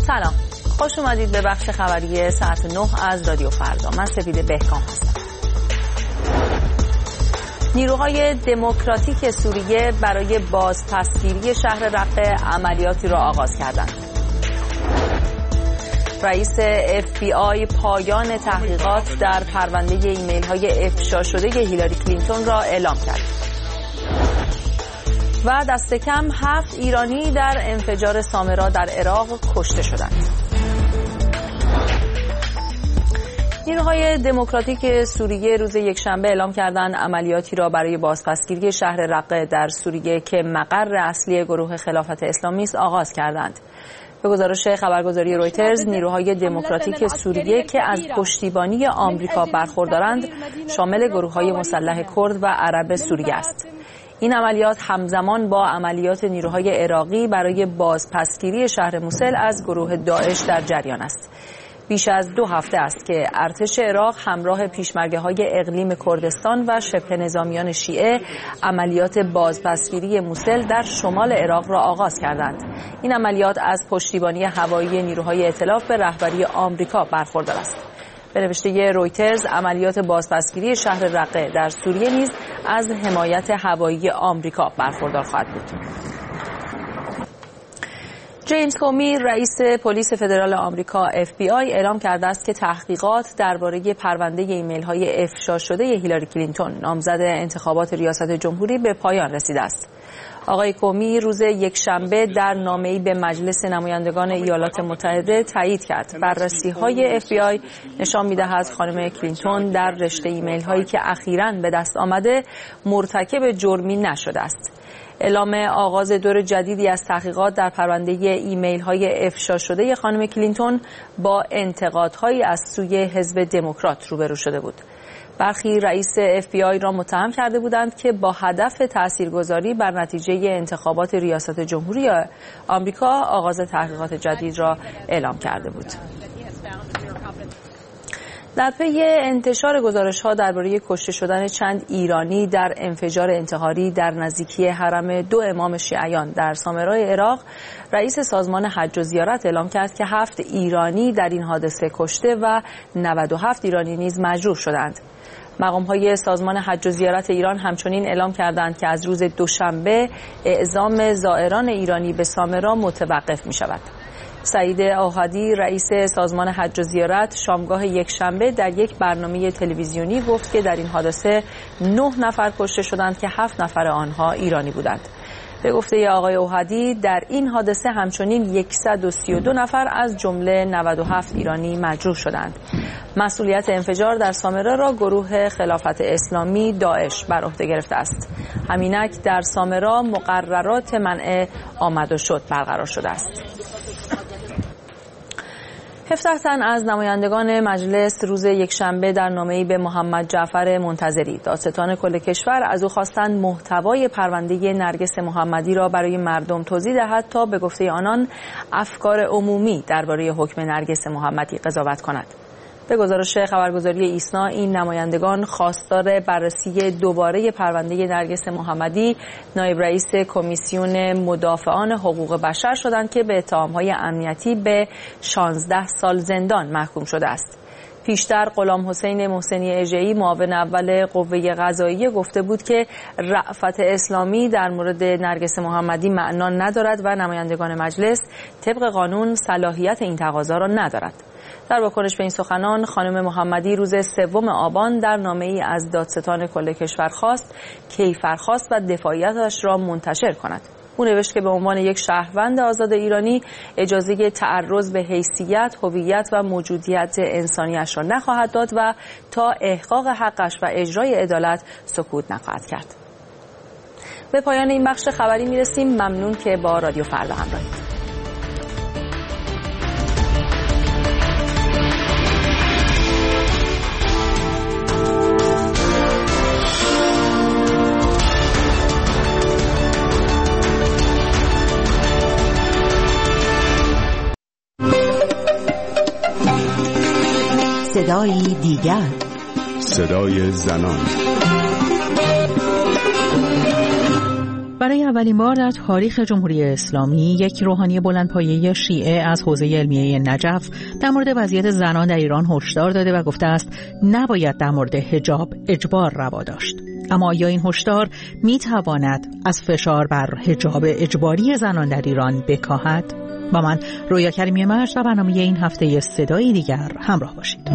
سلام، خوش اومدید به بخش خبری ساعت 9 از رادیو فردا. من سپیده بهکام هستم. نیروهای دموکراتیک سوریه برای بازپسگیری شهر رقه عملیاتی را آغاز کردند. رئیس FBI پایان تحقیقات در پرونده ایمیل‌های افشا شده هیلاری کلینتون را اعلام کرد. و دست کم 7 ایرانی در انفجار سامرا در عراق کشته شدند. نیروهای دموکراتیک سوریه روز یکشنبه اعلام کردند عملیاتی را برای بازپسگیری شهر رقه در سوریه که مقر اصلی گروه خلافت اسلامی است آغاز کردند. به گزارش خبرگزاری رویترز، نیروهای دموکراتیک سوریه که از پشتیبانی آمریکا برخوردارند شامل گروه‌های مسلح کرد و عرب سوریه است. این عملیات همزمان با عملیات نیروهای عراقی برای بازپسگیری شهر موسل از گروه داعش در جریان است. بیش از 2 هفته است که ارتش عراق همراه پیشمرگه‌های اقلیم کردستان و شبه نظامیان شیعه عملیات بازپسگیری موسل در شمال عراق را آغاز کردند. این عملیات از پشتیبانی هوایی نیروهای ائتلاف به رهبری آمریکا برخوردار است. به نوشته رویترز، عملیات بازپسگیری شهر رقه در سوریه نیز از حمایت هوایی آمریکا برخوردار خواهد بود. جیمز کومی، رئیس پلیس فدرال آمریکا FBI اعلام کرده است که تحقیقات درباره پرونده ایمیل‌های افشا شده هیلاری کلینتون، نامزد انتخابات ریاست جمهوری، به پایان رسیده است. آقای کومی روز یکشنبه در نامه‌ای به مجلس نمایندگان ایالات متحده تایید کرد بررسی‌های FBI نشان می‌دهد خانم کلینتون در رشته ایمیل‌هایی که اخیراً به دست آمده مرتکب جرمی نشده است. اعلام آغاز دور جدیدی از تحقیقات در پرونده ایمیل‌های افشا شده خانم کلینتون با انتقادهایی از سوی حزب دموکرات روبرو شده بود. برخی رئیس FBI را متهم کرده بودند که با هدف تاثیرگذاری بر نتیجه انتخابات ریاست جمهوری آمریکا آغاز تحقیقات جدید را اعلام کرده بود. در پی انتشار گزارش‌ها درباره کشته شدن چند ایرانی در انفجار انتحاری در نزدیکی حرم 2 امام شیعیان در سامرای عراق، رئیس سازمان حج و زیارت اعلام کرد که 7 ایرانی در این حادثه کشته و 97 ایرانی نیز مجروح شدند. مقام‌های سازمان حج و زیارت ایران همچنین اعلام کردند که از روز دوشنبه اعزام زائران ایرانی به سامرا متوقف می‌شود. سعید اوهادی، رئیس سازمان حج و زیارت، شامگاه یکشنبه در یک برنامه تلویزیونی گفت که در این حادثه 9 نفر کشته شدند که 7 نفر آنها ایرانی بودند. به گفته آقای اوهادی، در این حادثه همچنین 132 نفر از جمله 97 ایرانی مجروح شدند. مسئولیت انفجار در سامرا را گروه خلافت اسلامی داعش بر عهده گرفته است. همینک در سامرا مقررات منع آمد و شد برقرار شده است. 17 تن از نمایندگان مجلس روز یکشنبه در نامه‌ای به محمد جعفر منتظری، دادستان کل کشور، از او خواستند محتوای پرونده نرگس محمدی را برای مردم توضیح دهد تا به گفته آنان افکار عمومی درباره حکم نرگس محمدی قضاوت کند. به گزارش خبرگزاری ایسنا، این نمایندگان خواستار بررسی دوباره پرونده نرگس محمدی، نایب رئیس کمیسیون مدافعان حقوق بشر شدند که به اتهام‌های امنیتی به 16 سال زندان محکوم شده است. پیشتر غلام حسین محسنی اژه‌ای، معاون اول قوه قضاییه، گفته بود که رأفت اسلامی در مورد نرگس محمدی معنا ندارد و نمایندگان مجلس طبق قانون صلاحیت این تقاضا را ندارد. در واکنش به این سخنان، خانم محمدی روز 3 آبان در نامه‌ای از دادستان کل کشور خواست کیفرخواست و دفاعیتش را منتشر کند. او نوشت که به عنوان یک شهروند آزاد ایرانی اجازه تعرض به حیثیت، هویت و موجودیت انسانیش را نخواهد داد و تا احقاق حقش و اجرای عدالت سکوت نخواهد کرد. به پایان این بخش خبری میرسیم. ممنون که با رادیو فردا همراهید. صدای دیگر، صدای زنان. برای اولین بار در تاریخ جمهوری اسلامی یک روحانی بلندپایه شیعه از حوزه علمیه نجف در مورد وضعیت زنان در ایران هشدار داده و گفته است نباید در مورد حجاب اجبار روا داشت. اما آیا این هشدار میتواند از فشار بر حجاب اجباری زنان در ایران بکاهد؟ با من رویا کریمی مجد و برنامه این هفته صدای دیگر همراه باشید.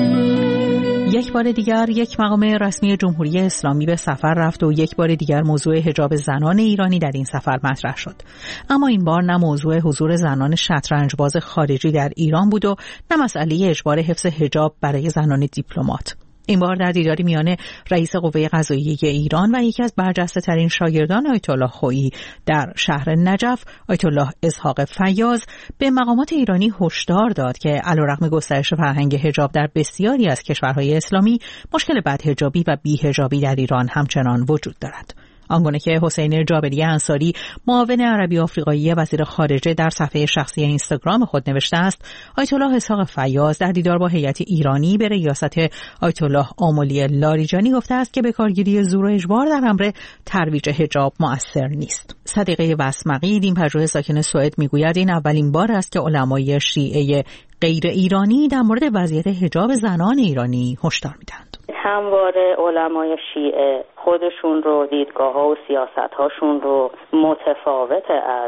یک بار دیگر یک مقام رسمی جمهوری اسلامی به سفر رفت و یک بار دیگر موضوع حجاب زنان ایرانی در این سفر مطرح شد. اما این بار نه موضوع حضور زنان شطرنجباز خارجی در ایران بود و نه مسئله اجبار حفظ حجاب برای زنان دیپلمات. این بار در دیداری میان رئیس قوه قضاییه ایران و یکی از برجسته‌ترین شاگردان آیت الله خویی در شهر نجف، آیت الله اسحاق فیاض، به مقامات ایرانی هشدار داد که علیرغم گسترش فرهنگ حجاب در بسیاری از کشورهای اسلامی، مشکل بدحجابی و بی‌حجابی در ایران همچنان وجود دارد. آنگونه که حسین جابری انصاری، معاون عربی آفریقایی وزیر خارجه، در صفحه شخصی اینستاگرام خود نوشته است، آیت الله اسحاق فیاض در دیدار با هیئت ایرانی به ریاست آیت الله آملی لاریجانی گفته است که به کارگیری زور و اجبار در امر ترویج حجاب مؤثر نیست. صدیقه وسمقی، دین‌پژوه ساکن سوئد، میگوید این اولین بار است که علمای شیعه غیر ایرانی در مورد وضعیت حجاب زنان ایرانی هشدار می‌دهند. همواره علمای شیعه خودشون رو، دیدگاه‌ها و سیاست‌هاشون رو متفاوت از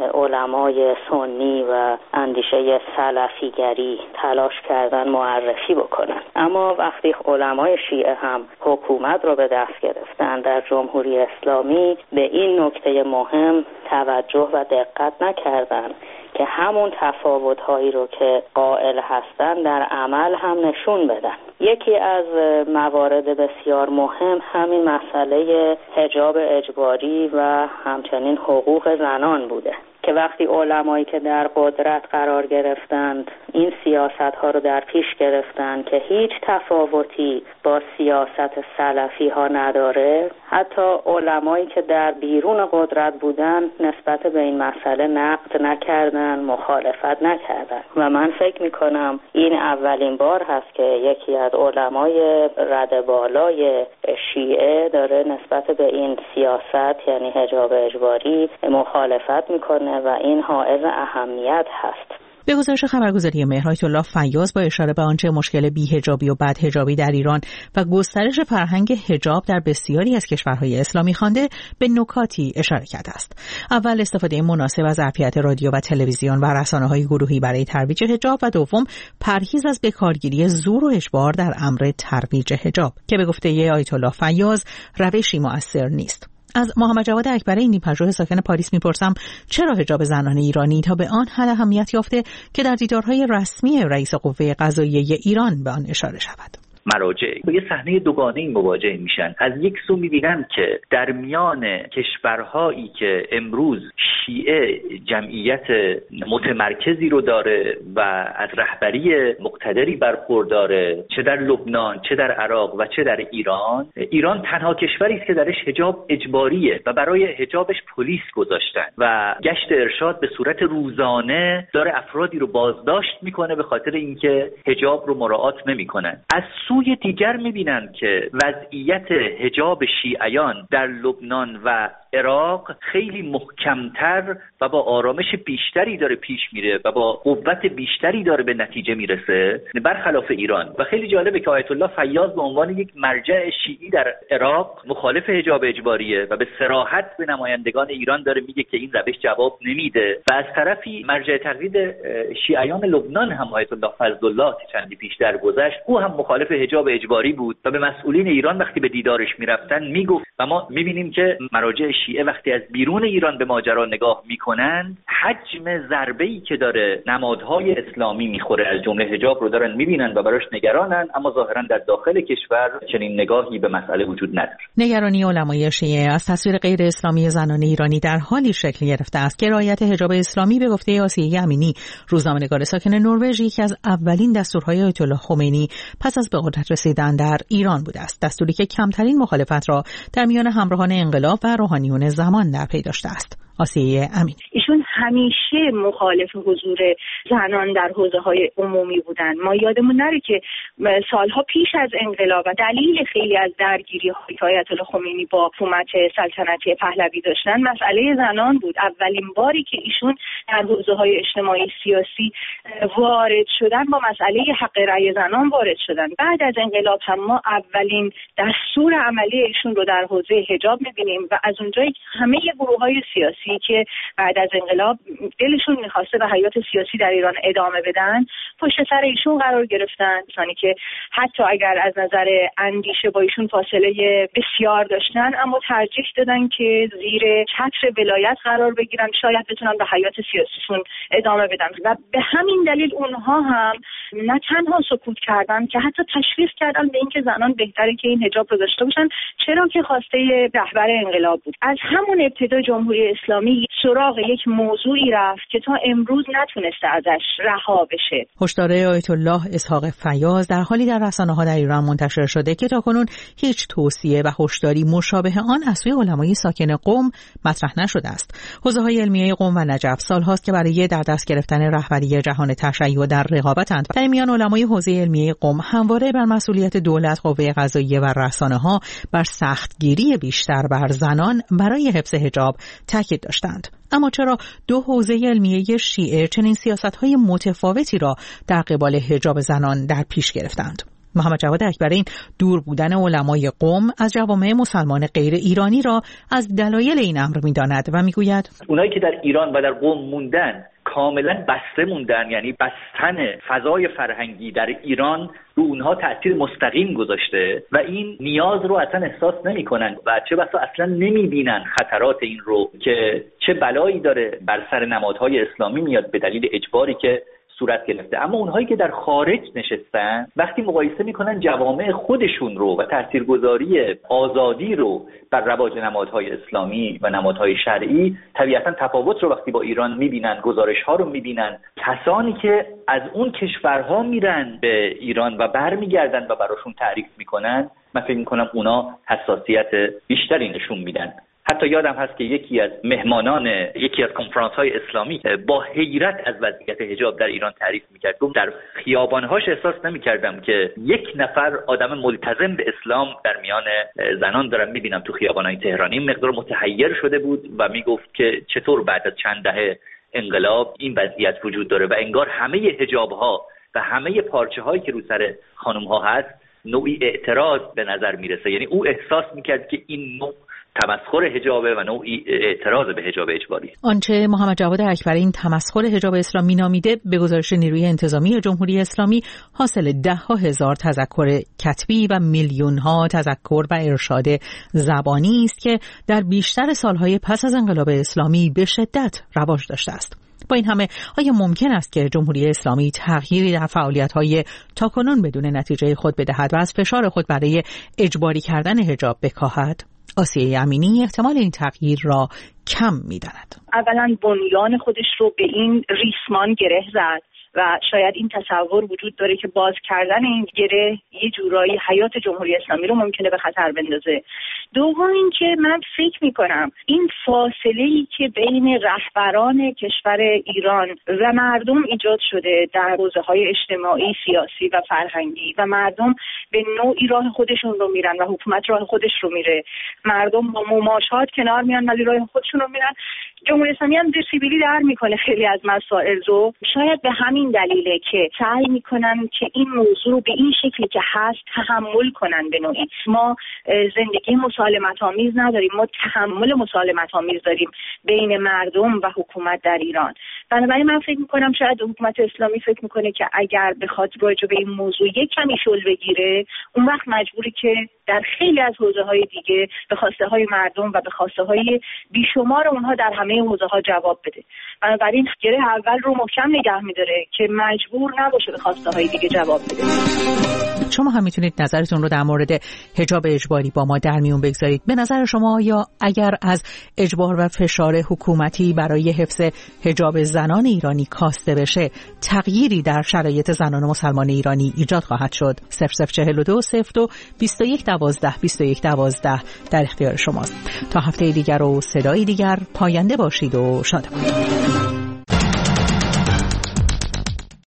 علمای سنی و اندیشه سلفیگری تلاش کردن معرفی بکنن. اما وقتی علمای شیعه هم حکومت رو به دست گرفتن در جمهوری اسلامی، به این نکته مهم توجه و دقت نکردن که همون تفاوت‌هایی رو که قائل هستن در عمل هم نشون بدن. یکی از موارد بسیار مهم همین مسئله حجاب اجباری و همچنین حقوق زنان بوده که وقتی علمایی که در قدرت قرار گرفتند این سیاست‌ها رو در پیش گرفتند که هیچ تفاوتی با سیاست سلفی ها نداره، حتی علمایی که در بیرون قدرت بودن نسبت به این مسئله نقد نکردن، مخالفت نکردن و من فکر میکنم این اولین بار هست که یکی از علمای رده بالای شیعه داره نسبت به این سیاست، یعنی حجاب اجباری، مخالفت میکنه و این حائز اهمیت هست. به گزارش خبرگزاری مهر، آیت الله فیاض با اشاره به آنچه مشکل بی‌حجابی و بدحجابی در ایران و گسترش فرهنگ حجاب در بسیاری از کشورهای اسلامی خوانده، به نکاتی اشاره کرده است. اول، استفاده مناسب از ظرفیت رادیو و تلویزیون و رسانه‌های گروهی برای ترویج حجاب و دوم، پرهیز از بکارگیری زور و اجبار در امر ترویج حجاب که به گفته آیت الله فیاض روشی مؤثر نیست. از محمد جواد اکبری، دین‌پژوه ساکن پاریس، میپرسم چرا حجاب زنان ایرانی تا به آن حد اهمیت یافته که در دیدارهای رسمی رئیس قوه قضاییه ایران به آن اشاره شود؟ مراجع با یه صحنه دوگانه‌ای مواجه میشن. از یک سو میبینن که در میان کشورهایی که امروز شیعه جمعیت متمرکزی رو داره و از رهبری مقتدری برخورداره، چه در لبنان، چه در عراق و چه در ایران تنها کشوری است که درش حجاب اجباریه و برای حجابش پلیس گذاشتن و گشت ارشاد به صورت روزانه داره افرادی رو بازداشت میکنه به خاطر اینکه حجاب رو مراعات نمیکنن. از سوی دیگر میبینن که وضعیت حجاب شیعیان در لبنان و عراق خیلی محکمتر و با آرامش بیشتری داره پیش میره و با قوت بیشتری داره به نتیجه میرسه برخلاف ایران. و خیلی جالبه که آیت الله فیاض به عنوان یک مرجع شیعی در عراق مخالف حجاب اجباریه و به صراحت به نمایندگان ایران داره میگه که این روش جواب نمیده و از طرفی مرجع تقلید شیعیان لبنان هم آیت الله فضلالله که چندی پیش درگذشت، او هم مخالف حجاب اجباری بود و به مسئولین ایران وقتی به دیدارش میرفتن میگفت و ما میبینیم که مراجع شیعه وقتی از بیرون ایران به ماجرا نگاه میکنن، حجم ضربه‌ای که داره نمادهای اسلامی میخوره از جمله حجاب رو دارن میبینن و براش نگرانن، اما ظاهرا در داخل کشور چنین نگاهی به مسئله وجود نداره. نگرانی علمای شیعه از تصویر غیر اسلامی زنان ایرانی در حالی شکل گرفته است که رعایت حجاب اسلامی به گفته آسیه امینی، روزنامه‌نگار ساکن نروژ، یکی از اولین دستورهای آیت الله خمینی پس از به قدرت رسیدن در ایران بوده است، دستوری که کمترین مخالفت را در میان همراهان انقلاب و روحانیون زمان در پی داشته است. آسیه امین. ایشون همیشه مخالف حضور زنان در حوزه‌های عمومی بودن. ما یادمون نره که سالها پیش از انقلاب و دلیل خیلی از درگیری‌های که آیت الله خمینی با حکومت سلطنتی پهلوی داشتن مسئله زنان بود. اولین باری که ایشون در حوزه‌های اجتماعی سیاسی وارد شدن با مسئله حق رأی زنان وارد شدن. بعد از انقلاب هم ما اولین دستور عملی ایشون رو در حوزه حجاب می‌بینیم و از اونجایی که همه گروه‌های سیاسی که بعد از انقلاب دلشون می‌خواسته به حیات سیاسی در ایران ادامه بدن پشت سر ایشون قرار گرفتن، مثلا که حتی اگر از نظر اندیشه با ایشون فاصله بسیار داشتن اما ترجیح دادن که زیر چتر ولایت قرار بگیرن، شاید بتونن به حیات سیاسیشون ادامه بدن و به همین دلیل اونها هم نه تنها سکوت کردن که حتی تشویق کردن به اینکه زنان بهتره که این حجاب رو داشته باشن، چرا که خواسته رهبر انقلاب بود. از همون ابتدا جمهوری اسلامی سراغ یک موضوعی رفت که تا امروز نتونسته ازش رها بشه. هشدار آیت الله اسحاق فیاض در حالی در رسانه‌ها در ایران منتشر شده که تاکنون هیچ توصیه و هشداری مشابه آن از سوی علمای ساکن قم مطرح نشده است. حوزه‌های علمیه قم و نجف سال‌هاست که برای در دست گرفتن رهبری جهان تشیع در رقابتند. در میان علمای حوزه علمیه قم همواره بر مسئولیت دولت، قوه قضاییه و رسانه‌ها بر سختگیری بیشتر بر زنان برای حفظ حجاب تاکید داشتند. اما چرا دو حوزه علمیه شیعه چنین سیاست‌های متفاوتی را در قبال حجاب زنان در پیش گرفتند؟ محمد جواد اکبرین دور بودن علمای قم از جوامع مسلمان غیر ایرانی را از دلایل این امر می‌داند و می‌گوید اونایی که در ایران و در قم موندن کاملا بسته موندن، یعنی بستن فضای فرهنگی در ایران رو اونها تأثیر مستقیم گذاشته و این نیاز رو اصلا احساس نمی‌کنن و چه بسا اصلا نمی‌بینن خطرات این رو که چه بلایی داره بر سر نمادهای اسلامی میاد به دلیل اجباری که صورت گرفته. اما اونهایی که در خارج نشستن وقتی مقایسه میکنن جوامع خودشون رو و تاثیرگذاری آزادی رو بر رواج نمادهای اسلامی و نمادهای شرعی، طبیعتا تفاوت رو وقتی با ایران میبینن، گزارش ها رو میبینن. کسانی که از اون کشورها میرن به ایران و برمیگردن و براشون تعریف میکنن، من فکر میکنم اونا حساسیت بیشتری نشون میدن. حتی یادم هست که یکی از مهمانان یکی از کنفرانس‌های اسلامی با حیرت از وضعیت حجاب در ایران تعریف می‌کرد. گفت در خیابان‌هاش احساس نمی‌کردم که یک نفر آدم ملتزم به اسلام در میان زنان دارم می‌بینم تو خیابان‌های تهران. این مقدار متحیر شده بود و میگفت که چطور بعد از چند دهه انقلاب این وضعیت وجود داره و انگار همه حجاب‌ها و همه پارچه‌هایی که رو سر خانم‌ها هست نوعی اعتراض به نظر میرسه. یعنی او احساس می‌کرد که این نوع تمسخر حجابه و نوعی اعتراض به حجاب اجباری. آنچه محمد جواد اکبرین تمسخر حجاب اسلامی نامیده به گزارش نیروی انتظامی جمهوری اسلامی حاصل ده‌ها هزار تذکر کتبی و میلیون‌ها تذکر و ارشاد زبانی است که در بیشتر سالهای پس از انقلاب اسلامی به شدت رواج داشته است. با این همه آیا ممکن است که جمهوری اسلامی تغییری در فعالیت‌های تاکنون بدون نتیجه خود بدهد و از فشار خود برای اجباری کردن حجاب بکاهد؟ آسیه امینی احتمال این تغییر را کم می‌داند. اولا بنیان خودش رو به این ریسمان گره زد و شاید این تصور وجود داره که باز کردن این گره یه جورایی حیات جمهوری اسلامی رو ممکنه به خطر بندازه. دوم اینکه من فکر میکنم این فاصله‌ای که بین رهبران کشور ایران و مردم ایجاد شده در حوزه‌های اجتماعی، سیاسی و فرهنگی و مردم به نوعی راه خودشون رو میرن و حکومت راه خودش رو میره، مردم با مماشات کنار میان ولی راه خودشون رو میرن. جمهوری اسلامی هم سیبیلی در میکنه خیلی از مسائل رو. شاید به همین دلیله که سعی میکنن که این موضوع رو به این شکلی که هست تحمل کنن. به نوعی ما زندگی مسالمت آمیز نداریم، ما تحمل مسالمت آمیز داریم بین مردم و حکومت در ایران. بنابراین من فکر میکنم شاید حکومت اسلامی فکر میکنه که اگر بخواد راجع به این موضوع یک کمی شل بگیره، اون وقت مجبوری که در خیلی از حوزه‌های دیگه به خواسته‌های مردم و به خواسته‌های بیشمار اونها در همه حوزه‌ها جواب بده. بنابراین گره اول رو محکم نگه می‌داره که مجبور نباشه به خواسته‌های دیگه جواب بده. شما هم میتونید نظرتون رو در مورد حجاب اجباری با ما در میون بگذارید. به نظر شما یا اگر از اجبار و فشار حکومتی برای حفظ حجاب زنان ایرانی کاسته بشه، تغییری در شرایط زنان مسلمان ایرانی ایجاد خواهد شد؟ 0042 02 21 12 21 12 در اختیار شماست. تا هفته دیگر و صدای دیگر، پاینده باشید و شاد باشید.